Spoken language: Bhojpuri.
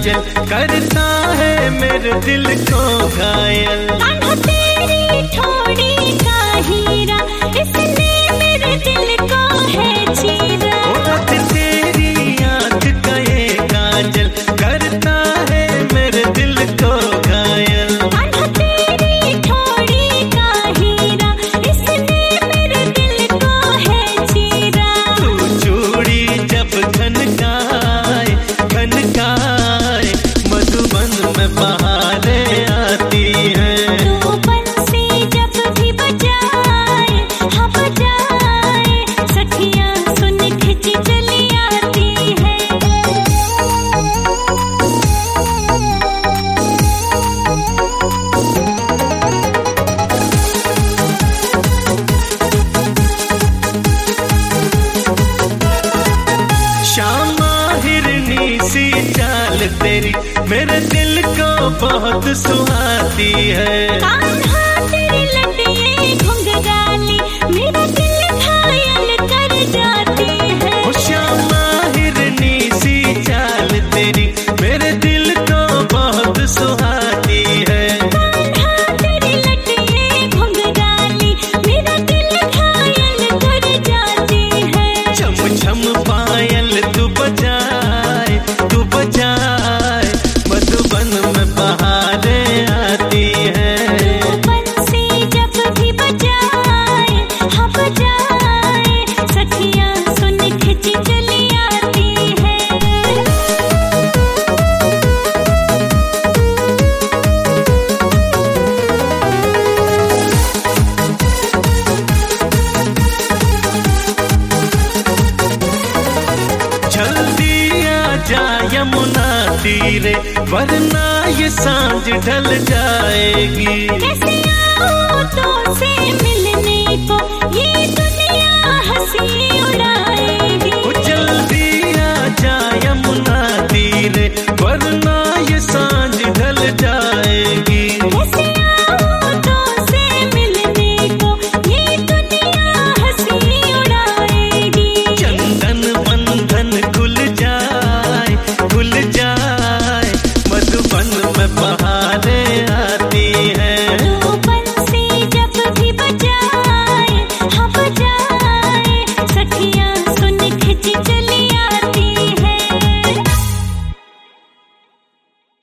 काजल करता है मेरे दिल को घायल। तेरी ठोड़ी का हीरा इसने मेरे दिल को है चीरा। तेरी आँख का ये काजल करता है मेरे दिल को घायल। तेरी ठोड़ी का हीरा इसने मेरे दिल को है चीरा। तू चूड़ी जब खनकाए खनकाए मधुबन में बहारें आती हैं। तू बंसी जब भी बजाए हाँ बजाए सखियाँ सुन खिंची चली आती है। श्यामा हिरनी सी चाल तेरी मेरे दिल को बहुत सुहाती है। कान्हा तेरी लटिए घुंघराली मेरा दिल घायल कर जाती है। ओ श्यामा हिरनी सी चाल तेरी मेरे दिल को बहुत सुहाती है। कान्हा तेरी लटिए घुंघराली मेरा दिल घायल कर जाती है। छम छम पायल तू बजाए मधुबन में बहारें आती है। तू बंसी जब भी बजाए हाँ बजाए सखियाँ सुन खिंची चली आती है। जल्दी आ जा यमुना तीरे वरना ये सांझ ढल जाएगी। कैसे आऊं तो से मिलने को ये दुनिया हंसी उड़ाएगी। ओ जल्दी आ जा यमुना तीरे वरना ये सांझ ढल जाएगी।